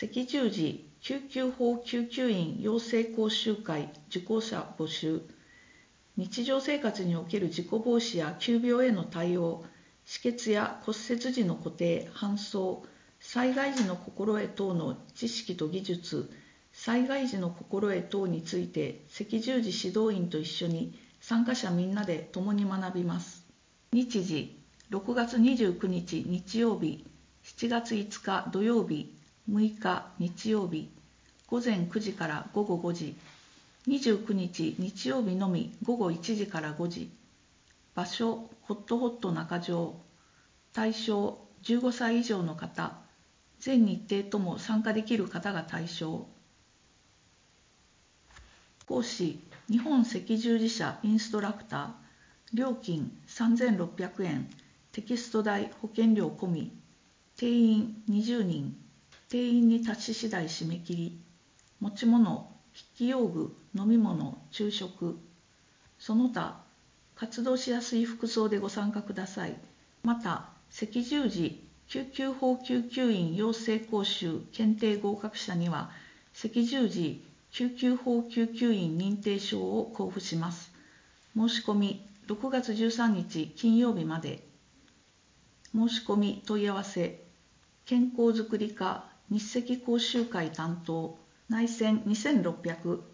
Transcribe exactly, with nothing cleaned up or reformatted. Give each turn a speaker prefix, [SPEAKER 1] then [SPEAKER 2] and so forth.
[SPEAKER 1] 赤十字救急法救急員養成講習会受講者募集。日常生活における事故防止や急病への対応、止血や骨折時の固定・搬送、災害時の心得等の知識と技術、災害時の心得等について赤十字指導員と一緒に参加者みんなで共に学びます。日時ろくがつにじゅうくにち日曜日、しちがついつか土曜日、むいか日曜日、ごぜんくじからごごごじ、にじゅうくにち日曜日のみごごいちじからごじ、場所ホットホット中条、対象じゅうごさい以上の方、全日程とも参加できる方が対象。講師日本赤十字社インストラクター、料金さんぜんろっぴゃくえん、テキスト代保険料込み、定員にじゅうにん、定員に達し次第締め切り、持ち物、筆記用具、飲み物、昼食、その他活動しやすい服装でご参加ください。また赤十字救急法救急員養成講習検定合格者には赤十字救急法救急員認定証を交付します。申し込みろくがつじゅうさんにち金曜日まで。申し込み問い合わせ健康づくり課日赤講習会担当内線にせんろっぴゃく